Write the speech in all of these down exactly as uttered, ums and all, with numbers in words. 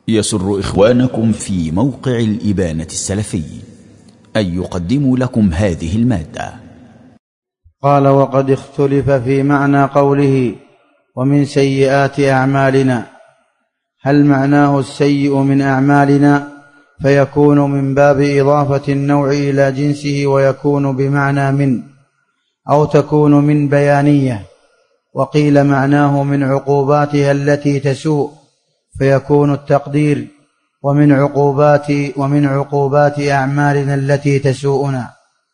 يسر إخوانكم في موقع الإبانة السلفي أن يقدموا لكم هذه المادة. قال: وقد اختلف في معنى قوله ومن سيئات أعمالنا، هل معناه السيء من أعمالنا فيكون من باب إضافة النوع إلى جنسه ويكون بمعنى من، أو تكون من بيانية؟ وقيل معناه من عقوباتها التي تسوء فيكون التقدير ومن عقوبات ومن عقوبات أعمالنا التي تسوءنا.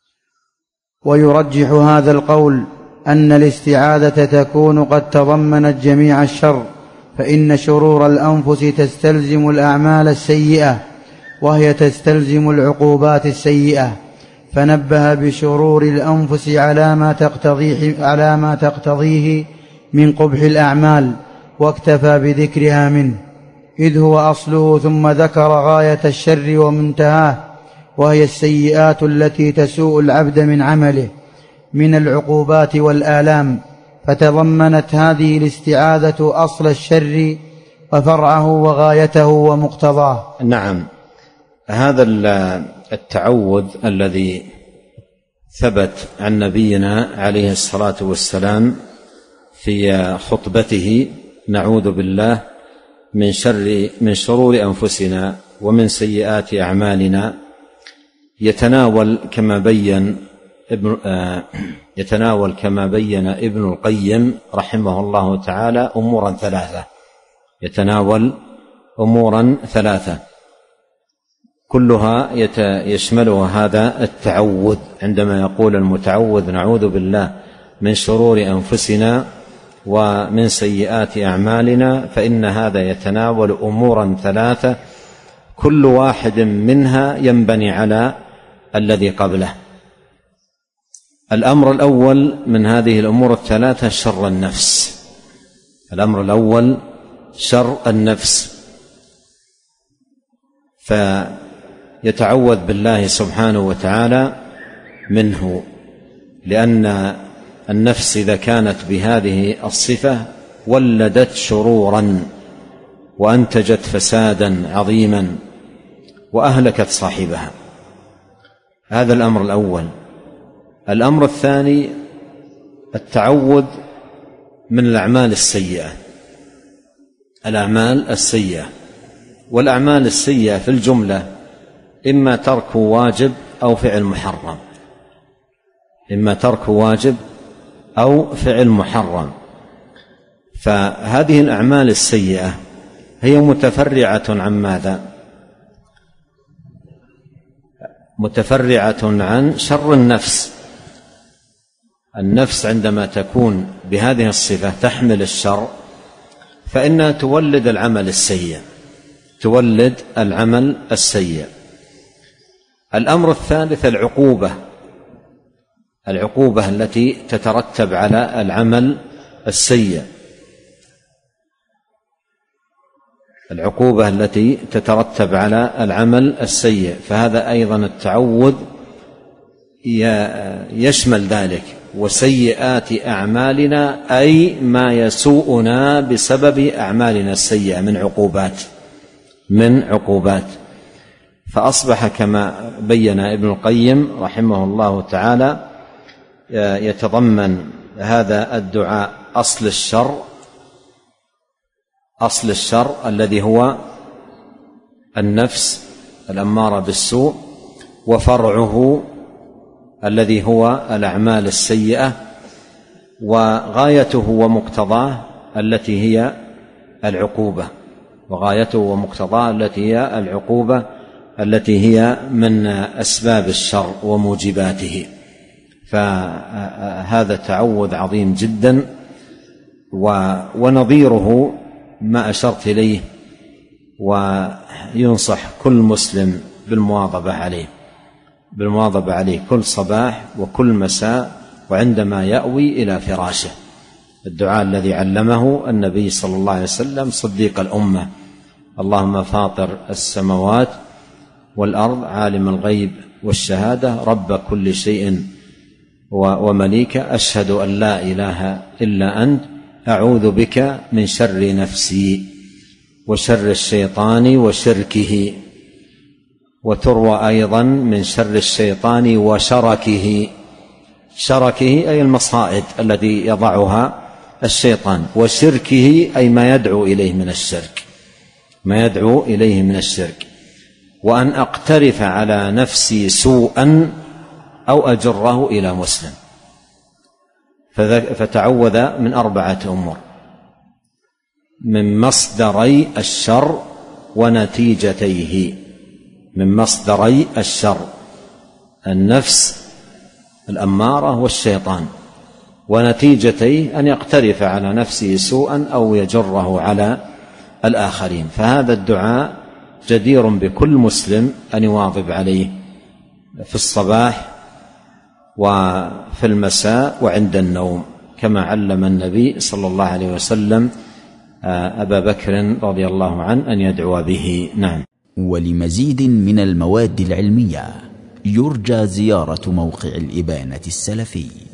ويرجح هذا القول أن الاستعاذة تكون قد تضمنت جميع الشر، فإن شرور الأنفس تستلزم الأعمال السيئة وهي تستلزم العقوبات السيئة، فنبه بشرور الأنفس على ما تقتضيه, على ما تقتضيه من قبح الأعمال، واكتفى بذكرها منه إذ هو أصله، ثم ذكر غاية الشر ومنتهاه وهي السيئات التي تسوء العبد من عمله من العقوبات والآلام، فتضمنت هذه الاستعاذة أصل الشر وفرعه وغايته ومقتضاه. نعم، هذا التعوذ الذي ثبت عن نبينا عليه الصلاة والسلام في خطبته: نعوذ بالله من شر من شرور أنفسنا ومن سيئات أعمالنا، يتناول كما بين ابن آه يتناول كما بين ابن القيم رحمه الله تعالى أمورا ثلاثة يتناول أمورا ثلاثة كلها يشملها هذا التعوذ. عندما يقول المتعوذ نعوذ بالله من شرور أنفسنا ومن سيئات أعمالنا، فإن هذا يتناول أمورا ثلاثة كل واحد منها ينبني على الذي قبله. الأمر الأول من هذه الأمور الثلاثة شر النفس. الأمر الأول شر النفس، فيتعوذ بالله سبحانه وتعالى منه، لأن النفس إذا كانت بهذه الصفة ولدت شرورا وأنتجت فسادا عظيما وأهلكت صاحبها. هذا الأمر الأول. الأمر الثاني التعوذ من الأعمال السيئة. الأعمال السيئة والأعمال السيئة في الجملة إما ترك واجب أو فعل محرم، إما ترك واجب أو فعل محرم. فهذه الأعمال السيئة هي متفرعة عن ماذا؟ متفرعة عن شر النفس. النفس عندما تكون بهذه الصفة تحمل الشر فإنها تولد العمل السيء تولد العمل السيء. الأمر الثالث العقوبة العقوبة التي تترتب على العمل السيء العقوبة التي تترتب على العمل السيء فهذا أيضا التعوذ يشمل ذلك. وسيئات أعمالنا أي ما يسوءنا بسبب أعمالنا السيئة من عقوبات من عقوبات فأصبح كما بين ابن القيم رحمه الله تعالى يتضمن هذا الدعاء أصل الشر أصل الشر الذي هو النفس الأمارة بالسوء، وفرعه الذي هو الأعمال السيئة، وغايته ومقتضاه التي هي العقوبة وغايته ومقتضاه التي هي العقوبة التي هي من أسباب الشر وموجباته. فهذا تعوذ عظيم جدا، ونظيره ما أشرت إليه، وينصح كل مسلم بالمواظبة عليه بالمواظبة عليه كل صباح وكل مساء وعندما يأوي إلى فراشه. الدعاء الذي علمه النبي صلى الله عليه وسلم صديق الأمة: اللهم فاطر السماوات والأرض عالم الغيب والشهادة رب كل شيء ومليكه أشهد أن لا إله إلا أنت أعوذ بك من شر نفسي. وشر الشيطان وشركه، وتروى أيضا من شر الشيطان وشركه. شركه أي المصائد التي يضعها الشيطان، وشركه أي ما يدعو إليه من الشرك، ما يدعو إليه من الشرك. وأن أقترف على نفسي سوءا أو أجره إلى مسلم. فتعوذ من أربعة أمور: من مصدري الشر ونتيجتيه، من مصدري الشر النفس الأمارة والشيطان، ونتيجتيه أن يقترف على نفسه سوءا أو يجره على الآخرين. فهذا الدعاء جدير بكل مسلم أن يواظب عليه في الصباح وفي المساء وعند النوم، كما علم النبي صلى الله عليه وسلم أبا بكر رضي الله عنه أن يدعو به. نعم. ولمزيد من المواد العلمية يرجى زيارة موقع الإبانة السلفي.